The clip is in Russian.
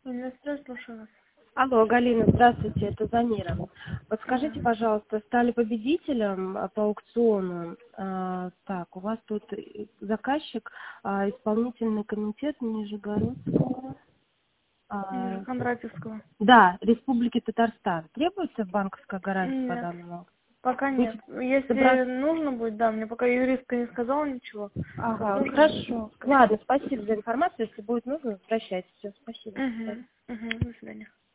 Здравствуйте, слушаю вас. Алло, Галина, здравствуйте, это Замира. Подскажите, Ага. пожалуйста, стали победителем по аукциону. Так, у вас тут заказчик, исполнительный комитет Нижегородского. Кондратьевского. Да, Республики Татарстан. Требуется банковская гарантия по Нет, данному? пока нет. Будет Если нужно будет, да, мне пока юристка не сказала ничего. Вот Ага, нужно будет. хорошо. Ладно, спасибо за информацию. Если будет нужно, возвращайтесь. Все, спасибо. До свидания. До свидания.